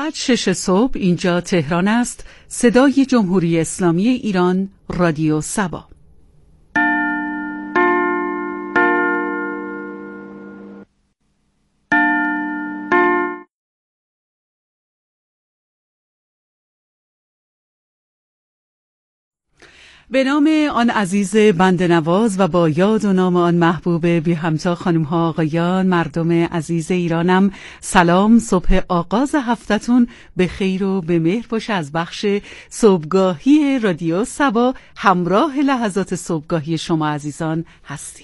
ساعت 6 صبح اینجا تهران است. صدای جمهوری اسلامی ایران، رادیو سبا. به نام آن عزیز بنده نواز و با یاد و نام آن محبوب بی همتا خانم ها آقایان، مردم عزیز ایرانم، سلام. صبح آغاز هفتتون به خیر و به مهر باشه. از بخش صبحگاهی رادیو سبا همراه لحظات صبحگاهی شما عزیزان هستیم.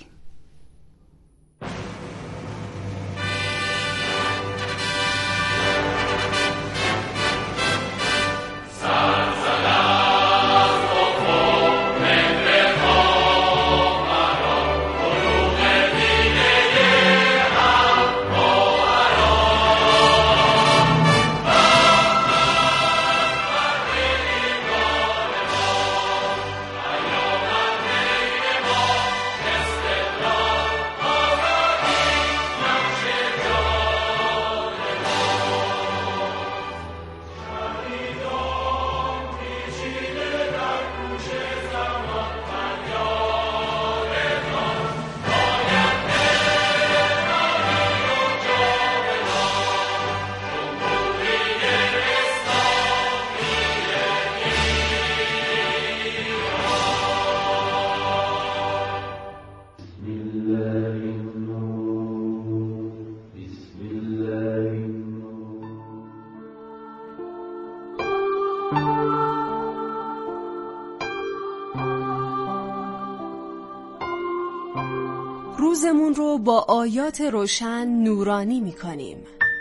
روزمون رو با آیات روشن نورانی می‌کنیم.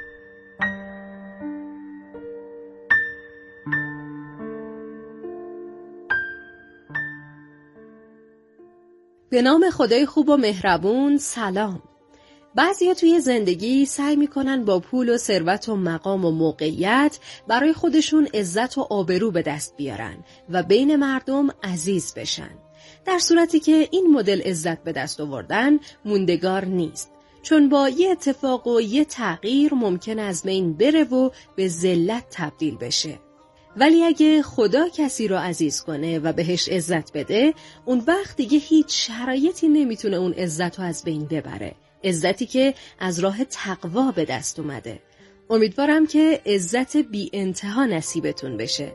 به نام خدای خوب و مهربون. سلام. بعضیا توی زندگی سعی میکنن با پول و ثروت و مقام و موقعیت برای خودشون عزت و آبرو به دست بیارن و بین مردم عزیز بشن، در صورتی که این مدل عزت به دست آوردن موندگار نیست، چون با یه اتفاق و یه تغییر ممکن از بین بره و به ذلت تبدیل بشه. ولی اگه خدا کسی رو عزیز کنه و بهش عزت بده، اون وقت دیگه هیچ شرایطی نمیتونه اون عزت رو از بین ببره، عزتی که از راه تقوا به دست اومده. امیدوارم که عزت بی انتها نصیبتون بشه.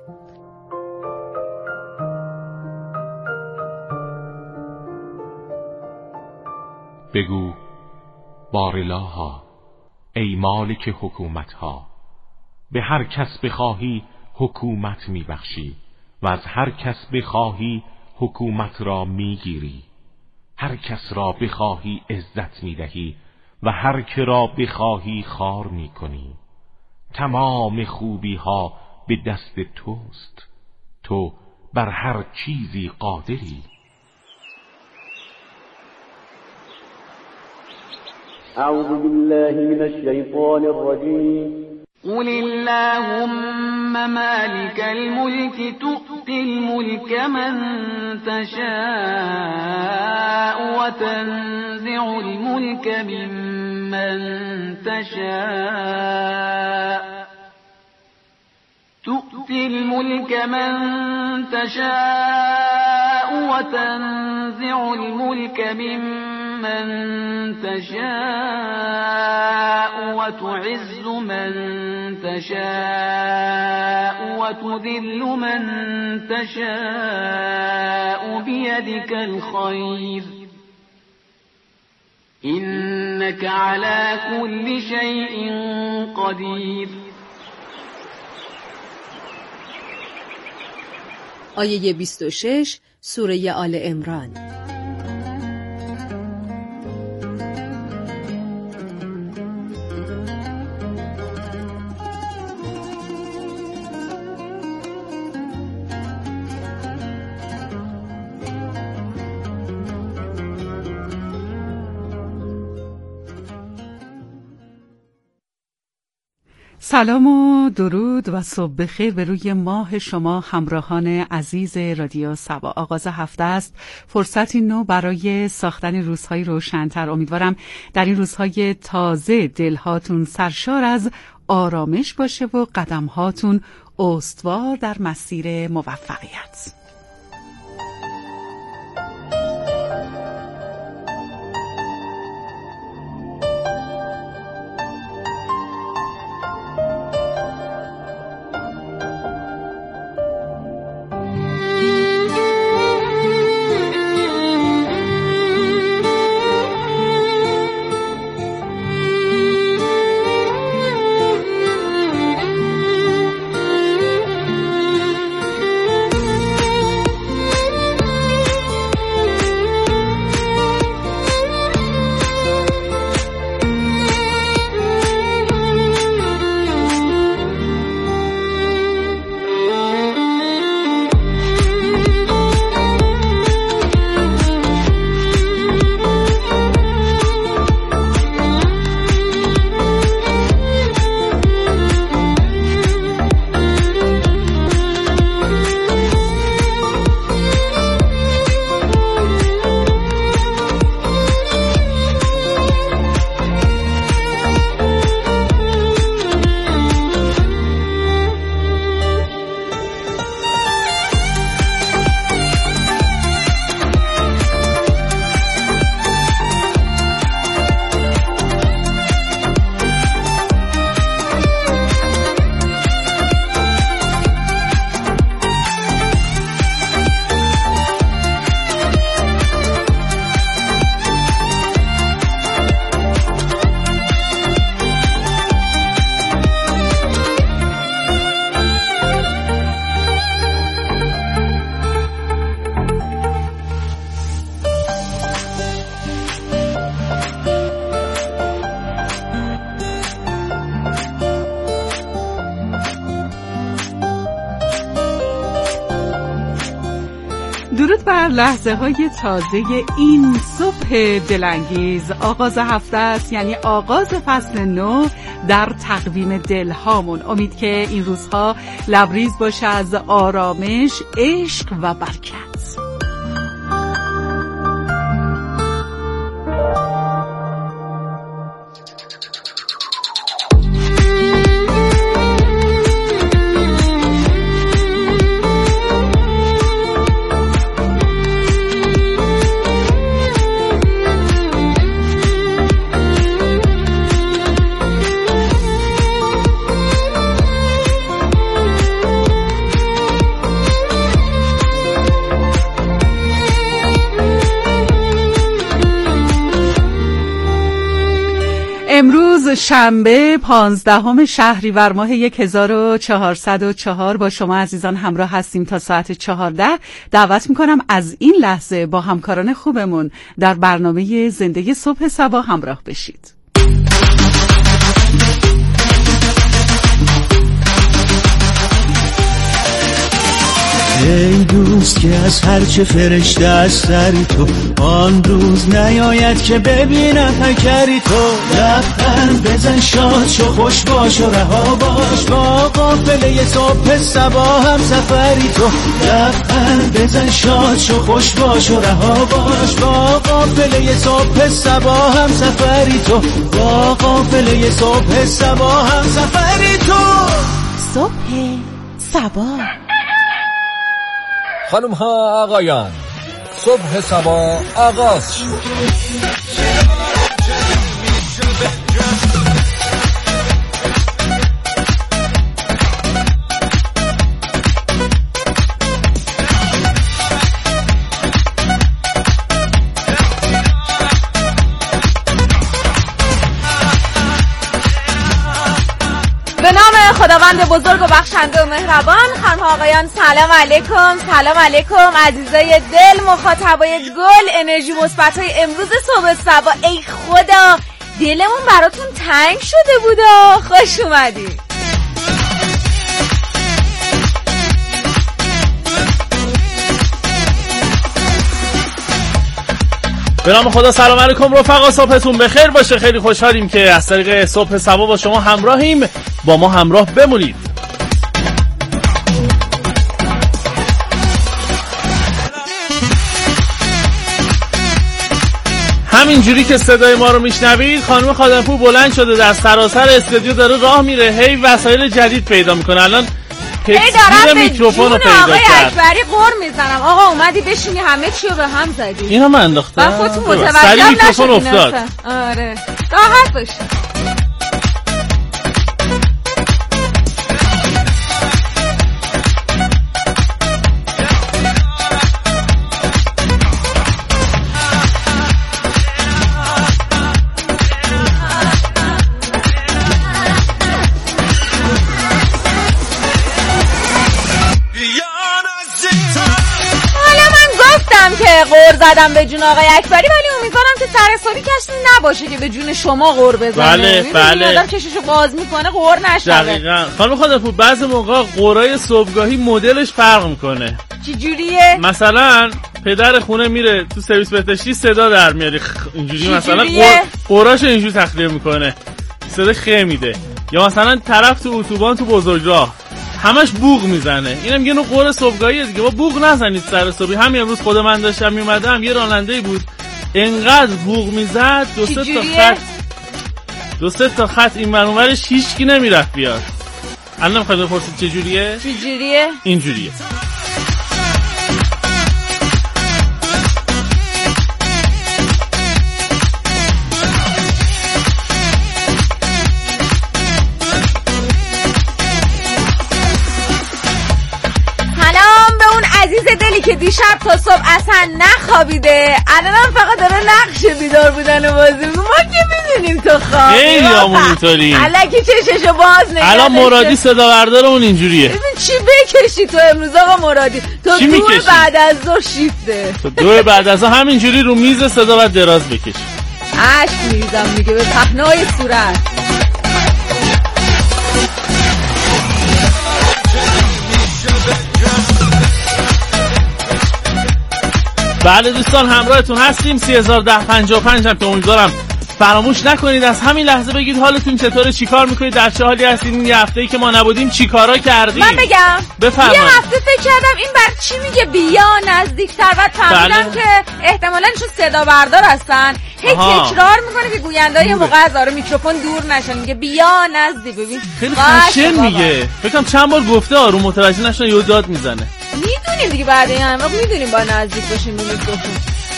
بگو بارالها ای مالک حکومتها، به هر کس بخواهی حکومت میبخشی و از هر کس بخواهی حکومت را میگیری، هر کس را بخواهی عزت میدهی و هر که را بخواهی خوار میکنی. تمام خوبی ها به دست توست، تو بر هر چیزی قادری. اعوذ بالله من الشیطان الرجیم. قل اللهم مالك الملك تؤتي الملك من تشاء وتنزع الملك ممن تشاء تؤتي الملك من تشاء وتنزع الملك ممن تشاء وتعز من تشاء وتذل من تشاء بيدك الخير إنك على كل شيء قدير. آیه 26 سوره آل عمران. سلام و درود و صبح بخیر به روی ماه شما همراهان عزیز رادیو سبا. آغاز هفته است، فرصتی نو برای ساختن روزهای روشن‌تر. امیدوارم در این روزهای تازه دلهاتون سرشار از آرامش باشه و قدمهاتون استوار در مسیر موفقیت. درود بر لحظه های تازه این صبح دلانگیز. آغاز هفته است، یعنی آغاز فصل نو در تقویم دلهامون. امید که این روزها لبریز باشه از آرامش، عشق و برکت. امروز شنبه 15 شهریور ماه 1404 با شما عزیزان همراه هستیم تا ساعت 14. دعوت میکنم از این لحظه با همکاران خوبمون در برنامه زندگی صبح صبا همراه بشید. ای دوست که از هرچه فرشته از سری تو، آن روز نیاید که ببینم پیکری تو. لبخند بزن، شاد شو، خوش باش و رها باش، با قافله صبح صبا هم سفری تو. لبخند بزن، شاد شو، خوش باش و رها باش، با قافله صبح صبا هم سفری تو. با قافله صبح صبا هم سفری تو. صبح صبا. خانم ها آقایان، صبح صبا آغاز شد. به نام خداوند بزرگ و بخشنده و مهربان. خانم ها آقایان سلام علیکم. سلام علیکم عزیزای دل، مخاطبای گل، انرژی مثبتای امروز صبح صبا. ای خدا دلمون براتون تنگ شده بودا، خوش اومدی. به نام خدا سلام علیکم رفقا، صبحتون بخیر باشه. خیلی خوشحالیم که از طریق صبح صبا با شما همراهیم. با ما همراه بمونید. همینجوری که صدای ما رو میشنوید خانم خادمپور بلند شده در سراسر استودیو داره راه میره، هی وسایل جدید پیدا میکنه. الان تکسیر میکروفون رو پیدا کرد. آقای اکبری قر میزنم آقا اومدی بشینی همه چی رو به هم زدی. اینو من انداختم. من خودتون متوجه میکروفون افتاد. آره راحت باش. که قور زدم به جون آقای اکبری، ولی امیدوارم که سرحسابی کسی نباشه که به جون شما قور بزنه. بله آدم چششو باز میکنه قور نشه. دقیقاً. خانم خادمپور بعضی موقع قورای صبحگاهی مدلش فرق میکنه. چی جوریه؟ مثلا پدر خونه میره تو سرویس بهداشتی صدا در میاره اینجوری، مثلا قوراشو اینجوری تخلیه میکنه صدا خه میده. یا مثلا طرف تو اتوبان تو بزرگراه همش بوق میزنه، اینم یه نوع قور صبحگاهیه دیگه. با بوق نزنید سر صبحی. همین امروز خود من داشتم میومدم یه راننده‌ای بود انقدر بوق میزد دو سه تا خط این ور اونورش هیچکی نمیرفت بیاد. الان میخواید بپرسید چه جوریه؟ اینجوریه. عزیز دلی که دیشب تا صبح اصلا نخوابیده، الانم فقط داره نقش بیدار بودن و بازی میکنه. ما که میدونیم تو خوابی، خیلی همون اینطوریم الکی چششو باز نگه. الان مرادی صدا بردارمون اینجوریه. ببین چی بکشی تو امروز آقا مرادی، تو دور بعد از ظهر شیفته، تو دور بعد از ظهر همینجوری رو میز صدا بعد دراز بکش. اشک میریزم دیگه به پهنای صورت. بله دوستان همراهتون هستیم 301055 هم که امیدوارم فراموش نکنید از همین لحظه بگید حالتون چطوره، چیکار میکنید، در چه حالی هستید. این هفته‌ای که ما نبودیم چیکارا کردیم؟ من بگم بفرمایید. یه هفته فکر کردم این بر چی میگه بیا نزدیک‌تر، بعد فهمیدم که احتمالاً چون صدا بردار هستن هی تکرار میکنه که گوینده یه موقع از میکروفون دور نشن، میگه بیا نزدیک. ببین خیلی خشن میگه، فکرم چند بار گفته آروم متوجه نشن یهو داد میزنه. میدونیم دیگه بعد این همه میدونیم با نزدیک باشیم به میکروفون.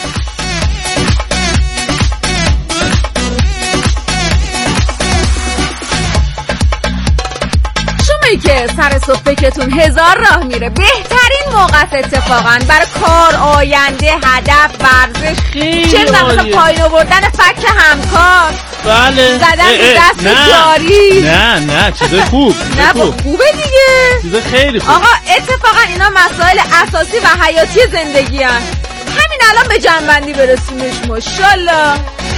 شمایی که سر صبح فکرتون هزار راه میره، بهترین موقع اتفاقا برای کار، آینده، هدف، ورزش، چه مثلا پایین آوردن فک همکار، بله زدن دست جاری. نه چیز خوب. نه خوبه دیگه، چیز خیلی خوب. آقا اتفاقا اینا مسائل اساسی و حیاتی زندگی هن. همین الان به جنبندی برسونش ماشاءالله.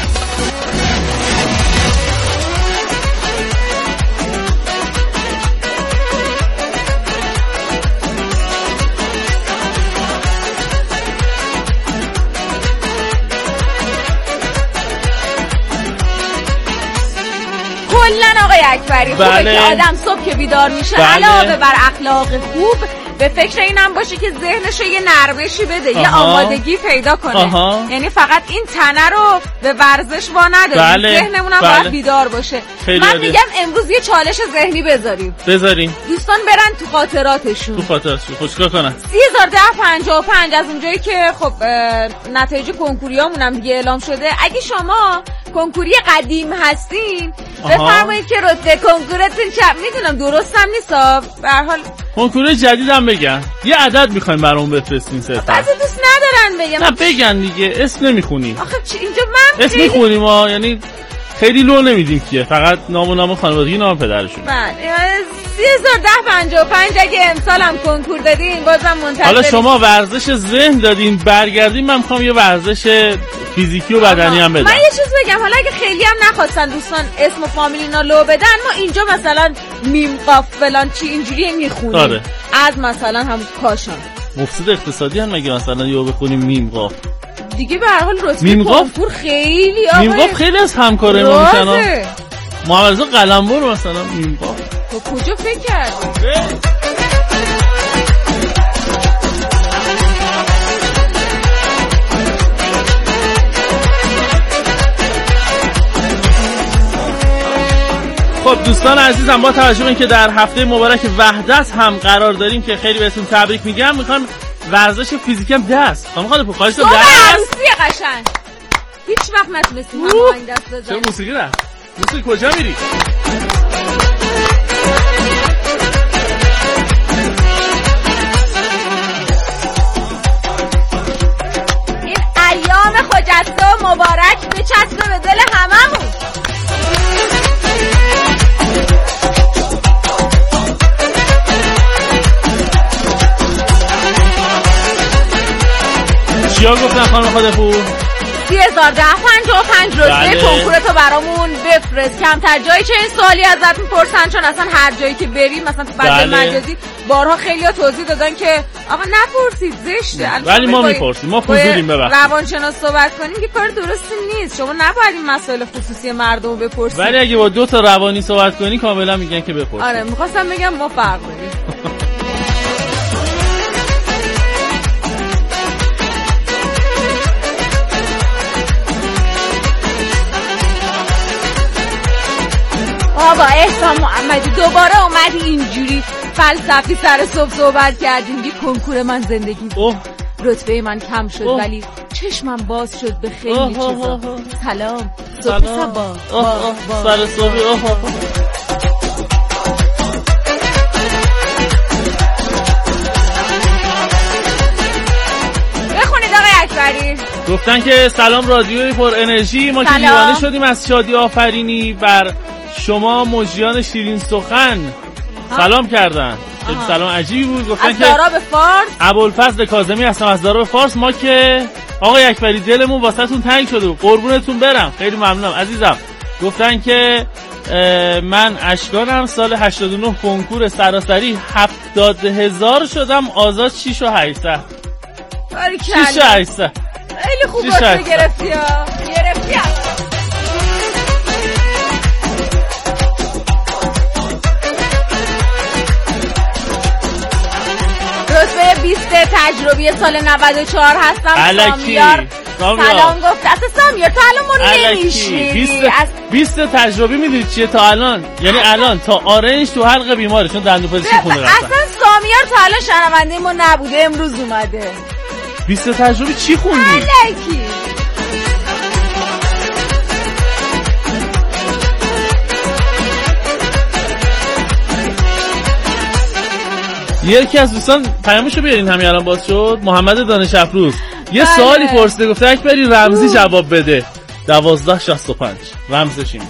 کلن آقای اکبری خوبه که آدم صبح که بیدار میشه علاوه بر اخلاق خوب به فکر اینم باشه که ذهنشو یه نرمشی بده، یه آمادگی پیدا کنه. یعنی فقط این تنه رو به ورزش وا نداریم، ذهنمونم باید بیدار باشه. من میگم امروز یه چالش ذهنی بذاریم دوستان برن تو خاطراتشون خوشگاه کنن 301055 از اونجایی که خب نتایج کنکوریامون هم دیگه اعلام شده. اگه شما کنکوری قدیم هستین بفرمایید که رتبه کنکورتون چه میدونم درستم نیست، به هر حال کنکور جدیدم بگن یه عدد میخوایم برام بفرستین سه تا. بعضی دوست ندارن بگم. نه بگن دیگه، اسم نمیخونیم. آخه چی اینجا من اسم میخونیم ها، یعنی خیلی لو نمیدیم که، فقط نام خانوادگی نام پدرشون. بله 301055 اگه امسال هم کنکور دادین بازم منتظر. حالا شما ورزش ذهن دادین برگردین، من میخوام یه ورزش فیزیکی و بدنی هم بدم. من یه چیز بگم، حالا اگه خیلی هم نخواستن دوستان اسم و فامیل اینا لو بدن، ما اینجا مثلا میم قاف فلان چی اینجوری میخونیم از مثلا هم کاشان. مفسد اقتصادی هم مگه مثلا یهو بخونیم میم قاف دیگه به هر حال رتبه کنکور خیلی میم قاف خیلی از همکاره ما میشن. محمد قلمبر مثلا میم قاف تو کجا فکر کردی؟ دوستان عزیزم، با توجه به اینکه در هفته مبارک وحدت هم قرار داریم که خیلی بهتون تبریک میگم، میخوام ورزش فیزیکم دست خانم خاله پور خواهش دست عروسی قشنگ هیچ وقت نتونستیم هم این دست بزنیم. چه موسیقی رفت؟ موسیقی کجا میری؟ این ایام خجسته و مبارک بچسبه به دل هممون. چیا گفتن خانم خاله پور؟ 301055 رتبه کنکورتو برامون بفرست. کمتر جایی چه این سوالی ازت میپرسن، چون اصلا هر جایی که بریم مثلا تو بحث مجازی بارها خیلی‌ها توضیح دادن که آقا نپرسید زشته، ولی ما میپرسیم، ما فضولیم. ببخشید روانشناس صحبت کنیم که کار درستی نیست، شما نباید این مسائل خصوصی مردم رو بپرسید. ولی اگه با 2 تا روانی صحبت کنی کاملا میگن که بپرسید. آره می‌خواستم بگم ما فرق داریم. با احسان محمدی دوباره اومدی اینجوری فلسفی سر صبح صحبت کردیم که کنکور من زندگی رتبه من کم شد ولی چشمم باز شد به خیلی چیزا. سلام صبح صبا سر صبح بخونید آقای اکبری. گفتن که سلام رادیوی پر انرژی، ما که دیوانه شدیم از شادی آفرینی بر شما مجریان شیرین سخن. سلام کردن. سلام عجیبی بود. گفتن از دارا به فارس. ابوالفضل کاظمی هستم از دارا به فارس. ما که آقای اکبری دلمون واسهتون تنگ شده بود، قربونتون برم، خیلی ممنونم عزیزم. گفتن که من اشکانم، سال 89 کنکور سراسری 70,000 شدم، آزاد 6,800. باریکلا 6,800. خیلی خوب واسه گرفتی ها. گرفتی. رتبه 20 تجربی سال 94 هستم. سامیار سلام گفت. اصلا سامیار تا الان ما نمیشنیدی. 20 تجربی میدونی چیه تا الان؟ یعنی الان تا آرنج تو حلق بیماره چون دندونپزشکی خونه رفتن. اصلا سامیار تا الان شنونده ما نبوده، امروز اومده. 20 تجربی چی خوندی؟ الکی یکی از دوستان پیامشو بیارین، همین الان باز شد. محمد دانش افروز یه سوالی پرسیده، گفته اکبری رمزی جواب بده. 1265 رمزش این.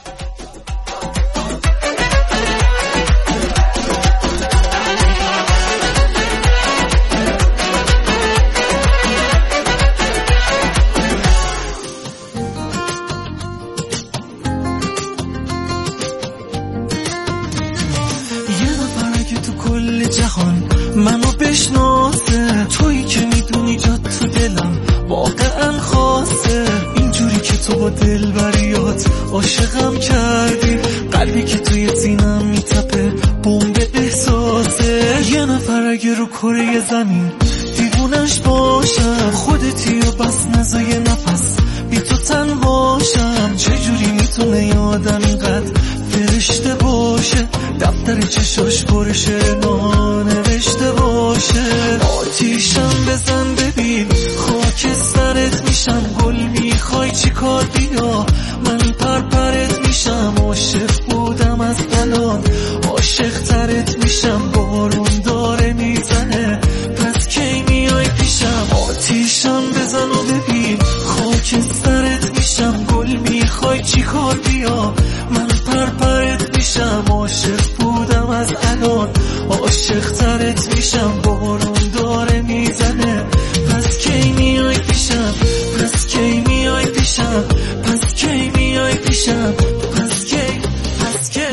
منو بشناسه، تویی که میدونی جات تو دلم واقعا خاصه. اینجوری که تو با دلبریات عاشقم کردی، قلبی که توی سینم میتپه بمب احساسه. یه نفر اگه رو کره زمین دیوونش باشم، خودتی و بس نزای نفس بی تو تنهاشم. چجوری میتونه یه آدم اینقدر فرشته باشه، دفتر چشاش پرشه نانوشته باشه. آتیشم بزن ببین خاک سرت میشم، گل میخوای چی کار بیا من پرپرت میشم. عاشق بودم از الان عاشق ترت میشم، بارون داره میزنه پس کی میای پیشم. آتیشم بزن و ببین خاک سرت میشم، گل میخوای چی کار بیا من پرپرت میشم. عاشق بودم از الان عاشق ترت میشم، بارون داره میزنه پس کی میای پیشم، پس کی میای پیشم، پس کی میای پیشم، پس کی پس کی.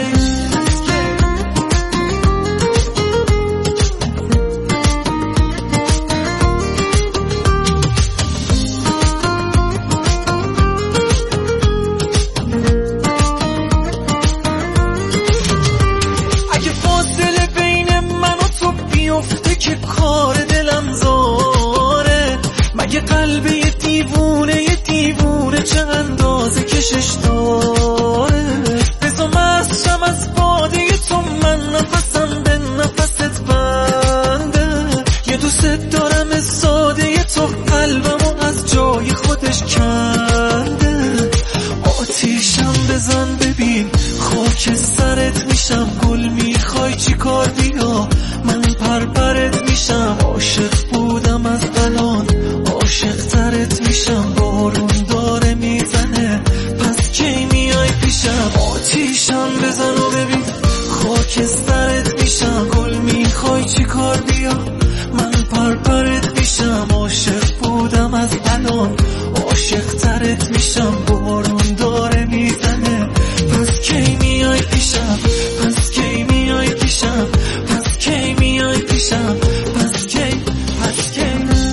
که کار دلم زاره، مگه قلب یه دیوونه چه اندازه کشش داره. بزا مستم از کار بیا من پرپرت میشم عاشق بودم از الان عاشق ترت میشم بارون داره میزنه پس کی میای پیشم پس کی میای پیشم پس کی میای پیشم پس کی پس کی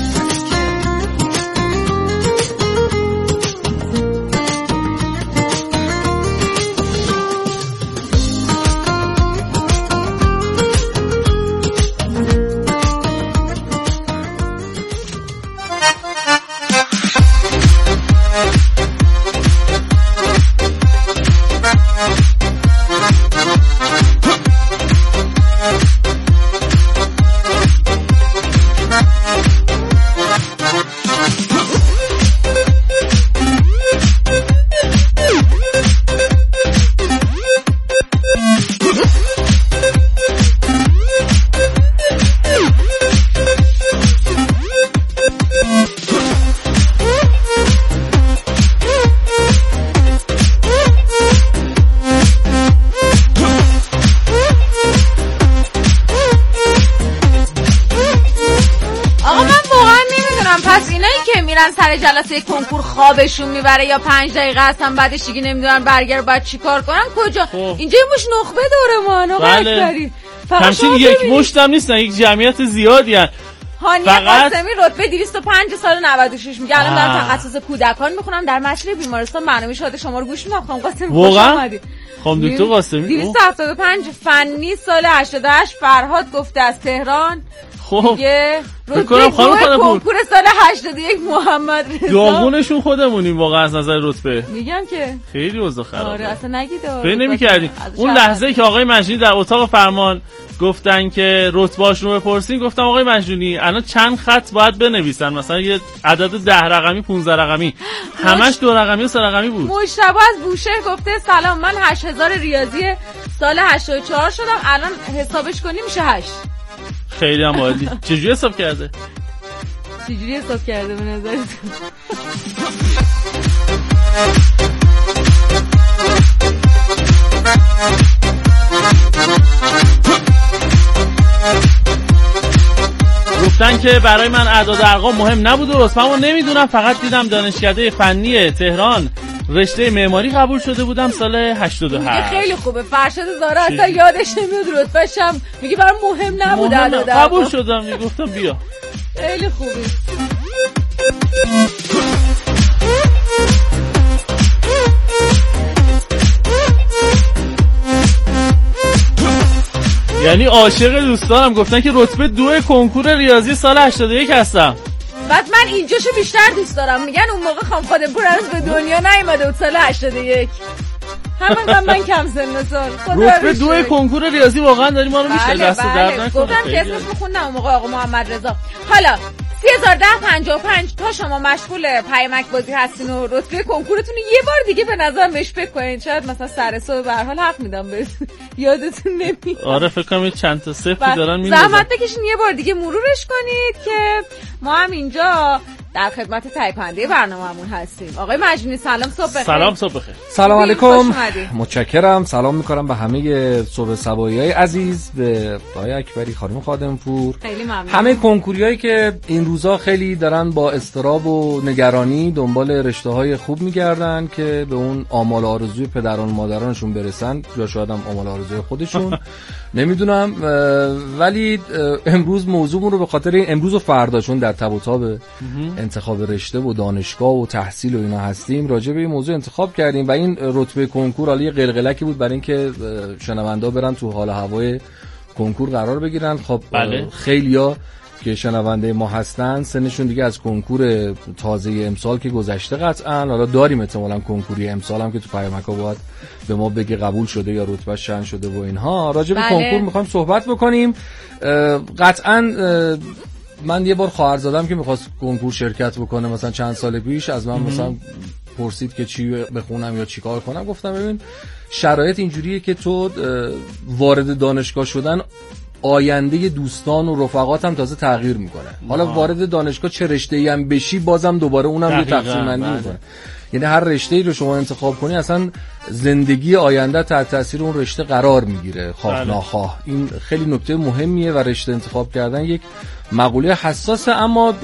سر جلسه کنکور خوابشون میبره یا 5 دقیقه هستن بعدش دیگه نمیدونن برگر باید چی کار کنن کجا اینجا یه مش نخبه داره ما آقا اکبری همچین یک مشت هم نیستن یک جمعیت زیادی هن هانیه قاسمی رتبه 205 سال 96 میگه الان دارم تخصص کودکان میخونم در مشهد بیمارستان برنامه شاد شما رو گوش میدم خانم قاسمی واقعا خانم دکتر قاسمی 275 فنی سال 88 فرهاد گفته از تهران خب دیگه رتبه کنکور سال 81 محمد رضا داغونشون خودمونیم واقعا از نظر رتبه میگم که خیلی اوضاع خرابه آره اصلا نگید فکر نمی‌کردیم اون لحظه که آقای مجنونی در اتاق فرمان گفتن که رتبه‌اشون رو بپرسین گفتم آقای مجنونی الان چند خط باید بنویسن مثلا یه عدد 10 رقمی 15 رقمی همش 2 رقمی و 3 رقمی بود مشتبه از بوشهر گفته سلام من 8000 ریاضی سال 84 شدم الان حسابش کنی میشه 8 خیلی هم عالی چجوری حساب کرده چجوری حساب کرده به نظرت گفتن که برای من اعداد ارقام مهم نبود و رتبه‌مو نمیدونم فقط دیدم دانشکده فنی تهران رشته معماری قبول شده بودم سال 88 خیلی خوبه فرشاد زارا اصلا یادش نمیاد رتبه‌ش هم میگه برام مهم نبود اعداد قبول شدم گفتم بیا خیلی خوبه یعنی عاشق دوستانم گفتن که رتبه 2 کنکور ریاضی سال 81 هستم بعد من اینجاشو بیشتر دوست دارم میگن اون موقع خانم خادمپور هنوز به دنیا نیومده بود سال 81 همون من کم سن سال رتبه 2 کنکور ریاضی واقعا داری ما رو میشه دست درد نکنه گفتم که اسمش میخوندم اون موقع آقا محمد رضا حالا 301055 تا شما مشغول پیامک بازی هستین و رتبه کنکورتون یه بار دیگه به نظر بهش فکر کنین شاید مثلا سر صبح به هر حال حق میدم بهتون یادتون نمیاد آره فکر کنم چند تا صفر دارن میذارن زحمت بکشین یه بار دیگه مرورش کنید که ما هم اینجا در خدمت تهیه کننده برنامه‌مون هستیم. آقای مجنونی سلام صبح بخیر. سلام صبح بخیر. سلام علیکم. متشکرم. سلام می‌کنم به همه صبح صبایی‌های عزیز، به آقای اکبری، خانم خادمپور. خیلی ممنون. همه کنکوریایی که این روزا خیلی دارن با اضطراب و نگرانی دنبال رشته‌های خوب می‌گردن که به اون آمال آرزوی پدران و مادرانشون برسن، یا شاید هم آمال آرزوی خودشون. نمیدونم، ولی امروز موضوعمون رو به خاطر امروز و فردا چون در تب و تاب انتخاب رشته و دانشگاه و تحصیل و اینا هستیم، راجع به این موضوع انتخاب کردیم و این رتبه کنکور حالا یه قلقلکی بود برای اینکه شنوندا برن تو حال هوای کنکور قرار بگیرن. خب بله. خیلیا که شنونده ما هستن سنشون دیگه از کنکور تازه امسال که گذشته قطعا، حالا داریم احتمالاً کنکوری امسال هم که تو پیامک‌ها باید به ما بگه قبول شده یا رتبه شن شده و اینها. راجع به بله. کنکور می‌خوایم صحبت بکنیم. قطعاً من یه بار خواهرزادم که می‌خواست کنکور شرکت بکنه مثلا چند سال پیش از من مثلا پرسید که چی بخونم یا چیکار کنم. گفتم ببین شرایط اینجوریه که تو وارد دانشگاه شدن آینده دوستان و رفقات هم تازه تغییر میکنه. حالا وارد دانشگاه چه رشته‌ای هم بشی بازم دوباره اونم یه تقسیم بندی میکنه. یعنی هر رشته‌ای رو شما انتخاب کنی اصلا زندگی آینده تحت تاثیر اون رشته قرار میگیره خواه ناخواه. این خیلی نکته مهمیه و رشته انتخاب کردن یک مقوله حساسه، اما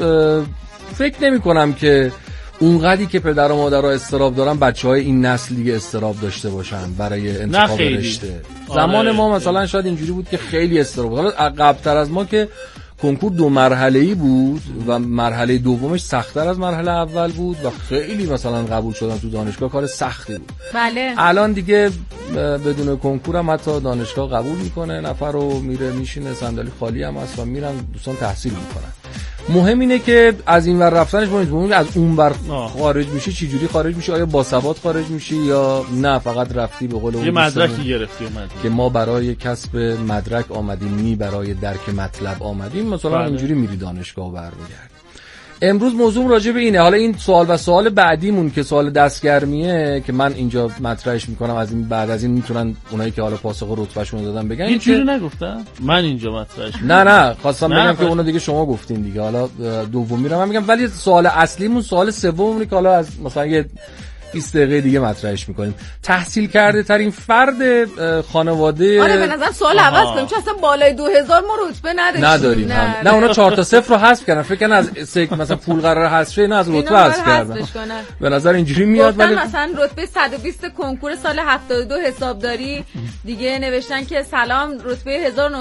فکر نمی کنم که اونقدری که پدر و مادرها استراب دارن بچهای این نسل دیگه استراب داشته باشن برای انتخاب رشته. زمان ما مثلا شاید اینجوری بود که خیلی استراب بود. حالا قبل‌تر از ما که کنکور 2 مرحله‌ای بود و مرحله دومش سخت‌تر از مرحله اول بود و خیلی مثلا قبول شدن تو دانشگاه کار سختی بود. بله. الان دیگه بدون کنکور هم حتی دانشگاه قبول میکنه، نفر رو میره میشینه، صندلی خالی هم هست و میرن دوستان تحصیل میکنن. مهم اینه که از این ور رفتنش مهم از اون ور خارج میشه چه جوری خارج میشه، آیا با ثبات خارج میشی یا نه فقط رفتی به قول اون یه مدرکی گرفتی که ما برای کسب مدرک آمدیم نی برای درک مطلب آمدیم، مثلا اینجوری میری دانشگاه و برمیگردی. امروز موضوع راجع به اینه. حالا این سوال بعدیمون که سوال دستگرمیه که من اینجا مطرحش میکنم، از این بعد از این میتونن اونایی که حالا پاسخ رتبهشون دادن بگن. اینجوری نگفتم من اینجا مطرحش نه خواستم بگم که اونو دیگه شما گفتین دیگه، حالا دومی رو من میگم، ولی سوال اصلیمون سوال سومونه که حالا از مثلا یه 20 دقیقه دیگه مطرحش میکنیم. تحصیل کرده ترین فرد خانواده. آره به نظر سوال عوض کنیم چون اصلا بالای 2000 ما رتبه نداریم. نه اونا 4 تا 0 رو حذف کردن، فکر کنن از مثلا پول قرار حذف شه، نه از رتبه حذف کردن. به نظر اینجوری میاد. ولی مثلا رتبه 120 کنکور سال 72 حسابداری دیگه نوشتن که سلام رتبه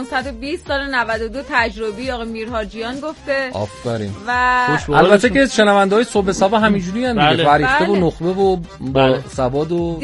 1920 سال 92 تجربی آقا میرحاجیان گفته. آفرین. و البته که شنونده‌های صبح صبا همینجوری ان دیگه، فریخته و نخبه و با سواد و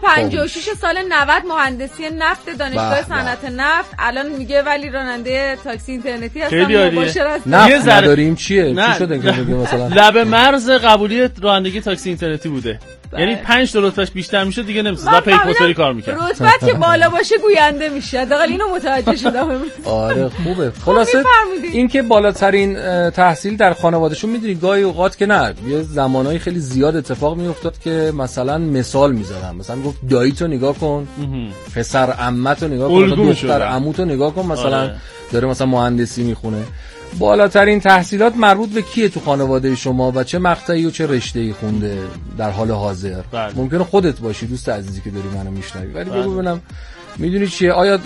256 سال 90 مهندسی نفت دانشگاه صنعت نفت. الان میگه ولی راننده تاکسی اینترنتی هستم مباشر هستم. نفت نداریم چیه؟ چی شده که میگه مثلا لب مرز قبولی رانندگی تاکسی اینترنتی بوده. یعنی 5 تا رتبهش بیشتر میشه دیگه نمیشه پیپوتری کار میکنه. رتبت که بالا باشه گوینده میشه. حداقل اینو متوجه شدم امروز. آره خوبه. خلاصه این که بالاترین تحصیل در خانوادهشون میدونی گاهی اوقات که نه، یه زمانهای خیلی زیاد اتفاق میافتاد که مثلا مثال میزدم، مثلا گفت داییتو نگاه کن، پسر عمتو نگاه کن، دختر عموتو نگاه کن، مثلا داره مثلا مهندسی میخونه. بالاترین تحصیلات مربوط به کیه تو خانواده شما و چه مقطعی و چه رشته‌ای خونده در حال حاضر؟ ممکنه خودت باشی دوست عزیزی که داری منو میشنوی، ولی بگو ببینم میدونی چیه، آیا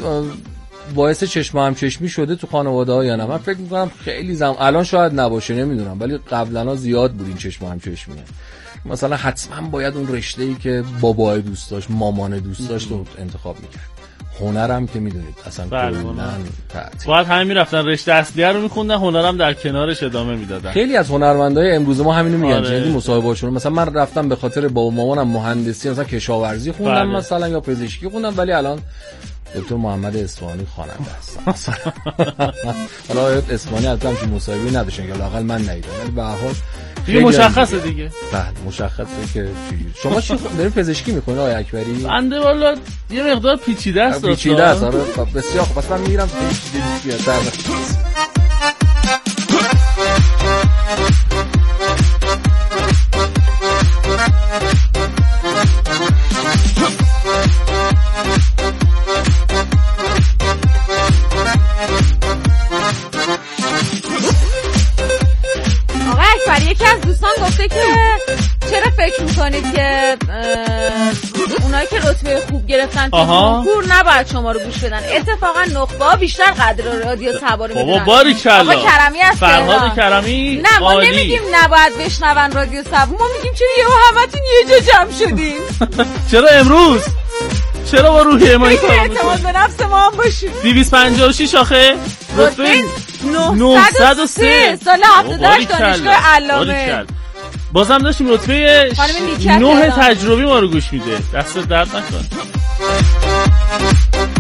باعث چشم هم چشمی شده تو خانواده ها یا نه؟ من فکر میکنم خیلی الان شاید نباشه نمیدونم، ولی قبلا زیاد بود این چشم هم چشمیه. مثلا حتما باید اون رشته‌ای که بابای دوست داشت، مامان دوست داشت رو انتخاب میکرد. هنرم که میدونید اصلا کلاً باید همین میرفتن رشته اصلیه رو میخوندن، هنرم در کنارش ادامه میدادن. خیلی از هنرمندای امروز ما همینو میگن. چندی مصاحبه‌هاشون مثلا من رفتم به خاطر بابا مامانم مهندسی مثلا کشاورزی خوندم مثلا یا پزشکی خوندم، ولی الان دکتر محمد اصفهانی خواننده هستم. حالا اصفهانی البته همچین مصاحبه‌ای نداشتن که لااقل من ندیدم، ولی به هر حال دیگه مشخصه دیگه. بله مشخصه که شما چی دارین پزشکی میکنید آقای اکبری؟ بنده والا یه مقدار پیچیده است. پیچیده است آره بسیار خوب. پس من میرم پیچیده در یکی از دوستان گفته که چرا فکر میکنید که اونایی که رتبه خوب گرفتن تو کنکور نباید شما رو گوش بدن؟ اتفاقا نخبه‌ها بیشتر قدر رادیو سبا رو میدونن. بابا باریکلا آقا کرمی هست، فرهاد کرمی. نه ما نمیگیم نباید بشنون رادیو سبا، ما میگیم چرا یهو همتون یه جا جمع شدین. چرا امروز چرا با روحیه ما این کارو میکنید؟ اعتماد به نفس ما هم باشید. 256 آخه رتبه 903 سال 78 دانشگاه علامه. بازم داشتیم رتبه 9 تجربی ما رو گوش میده. دست درد نکن.